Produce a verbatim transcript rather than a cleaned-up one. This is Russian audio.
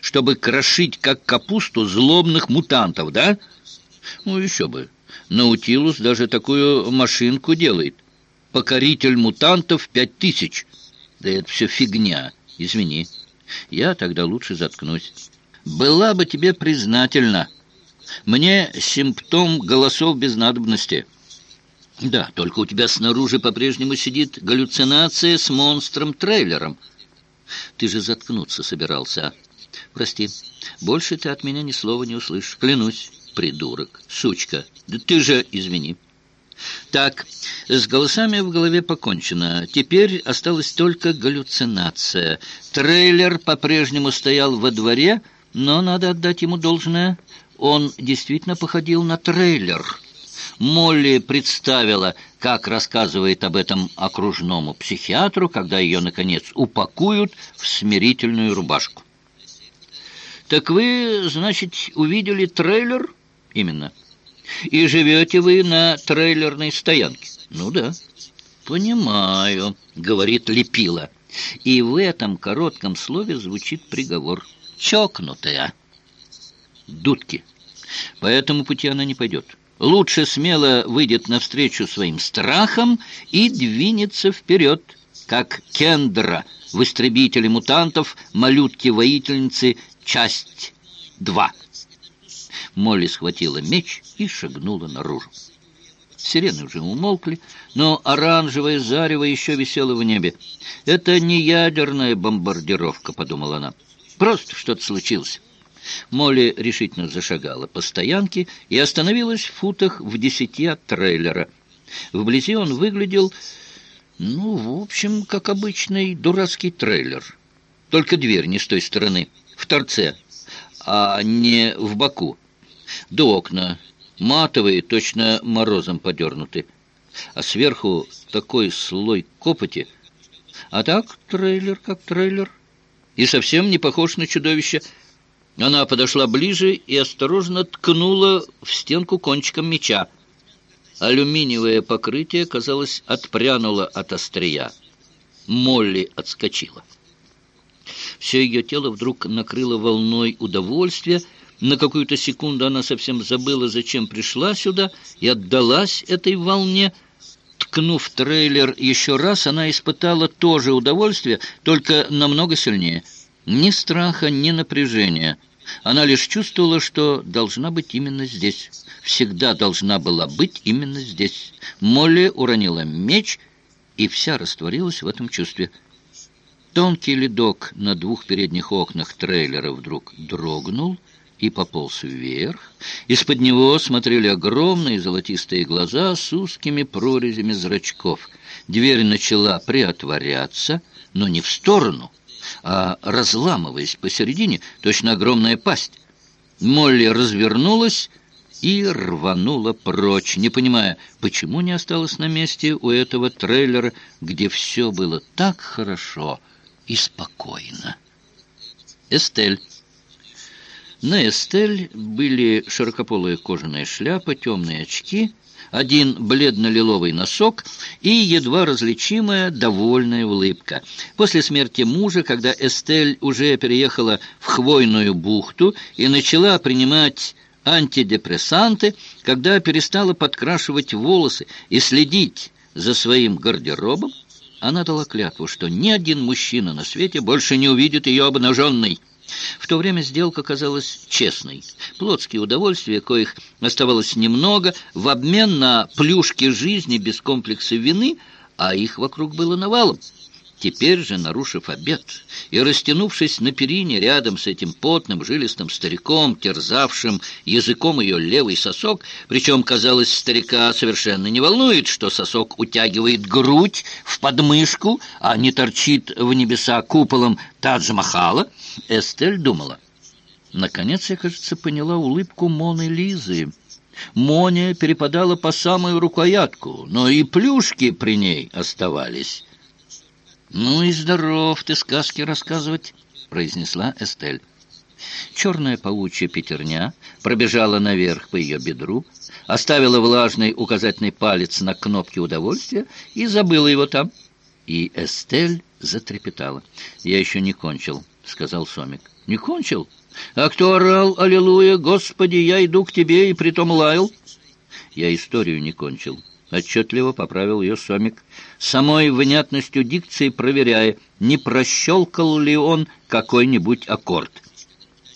чтобы крошить, как капусту, злобных мутантов, да? Ну, еще бы. Наутилус даже такую машинку делает. Покоритель мутантов пять тысяч. Да это все фигня, извини. Я тогда лучше заткнусь. Была бы тебе признательна. Мне симптом голосов без надобности. Да, только у тебя снаружи по-прежнему сидит галлюцинация с монстром-трейлером. Ты же заткнуться собирался, а? Прости, больше ты от меня ни слова не услышишь. Клянусь, придурок, сучка. Да ты же, извини. Так, с голосами в голове покончено. Теперь осталась только галлюцинация. Трейлер по-прежнему стоял во дворе, но надо отдать ему должное. Он действительно походил на трейлер. Молли представила, как рассказывает об этом окружному психиатру, когда ее, наконец, упакуют в смирительную рубашку. «Так вы, значит, увидели трейлер?» «Именно. И живете вы на трейлерной стоянке?» «Ну да». «Понимаю», — говорит Лепила. И в этом коротком слове звучит приговор. «Чокнутая». Дудки. По этому пути она не пойдет. Лучше смело выйдет навстречу своим страхам и двинется вперед, как Кендра в «Истребителе мутантов», малютки-воительницы, часть два. Молли схватила меч и шагнула наружу. Сирены уже умолкли, но оранжевое зарево еще висело в небе. «Это не ядерная бомбардировка», — подумала она. «Просто что-то случилось». Молли решительно зашагала по стоянке и остановилась в футах в десяти от трейлера. Вблизи он выглядел, ну, в общем, как обычный дурацкий трейлер. Только дверь не с той стороны, в торце, а не в боку. Да окна матовые, точно морозом подернуты. А сверху такой слой копоти. А так трейлер как трейлер. И совсем не похож на чудовище. Она подошла ближе и осторожно ткнула в стенку кончиком меча. Алюминиевое покрытие, казалось, отпрянуло от острия. Молли отскочила. Все ее тело вдруг накрыло волной удовольствия. На какую-то секунду она совсем забыла, зачем пришла сюда, и отдалась этой волне. Ткнув трейлер еще раз, она испытала то же удовольствие, только намного сильнее. Ни страха, ни напряжения. Она лишь чувствовала, что должна быть именно здесь. Всегда должна была быть именно здесь. Молли уронила меч, и вся растворилась в этом чувстве. Тонкий ледок на двух передних окнах трейлера вдруг дрогнул и пополз вверх. Из-под него смотрели огромные золотистые глаза с узкими прорезями зрачков. Дверь начала приотворяться, но не в сторону, а разламываясь посередине, точно огромная пасть. Молли развернулась и рванула прочь, не понимая, почему не осталась на месте у этого трейлера, где все было так хорошо и спокойно. Эстель. На Эстель были широкополая кожаная шляпа, темные очки, один бледно-лиловый носок и едва различимая довольная улыбка. После смерти мужа, когда Эстель уже переехала в Хвойную бухту и начала принимать антидепрессанты, когда перестала подкрашивать волосы и следить за своим гардеробом, она дала клятву, что ни один мужчина на свете больше не увидит ее обнаженной. В то время сделка казалась честной. Плотские удовольствия, коих оставалось немного, в обмен на плюшки жизни без комплекса вины, а их вокруг было навалом. Теперь же, нарушив обет и растянувшись на перине рядом с этим потным, жилистым стариком, терзавшим языком ее левый сосок, причем, казалось, старика совершенно не волнует, что сосок утягивает грудь в подмышку, а не торчит в небеса куполом Тадж-Махала, Эстель думала. Наконец, я, кажется, поняла улыбку Моны Лизы. Моня перепадала по самую рукоятку, но и плюшки при ней оставались. «Ну и здоров ты сказки рассказывать», — произнесла Эстель. Черная паучья пятерня пробежала наверх по ее бедру, оставила влажный указательный палец на кнопке удовольствия и забыла его там. И Эстель затрепетала. «Я еще не кончил. сказал Сомик. Не кончил? А кто орал «Аллилуйя, Господи, я иду к тебе» и притом лаял? Я историю не кончил. Отчетливо поправил ее Сомик, самой внятностью дикции проверяя, не прощелкал ли он какой-нибудь аккорд.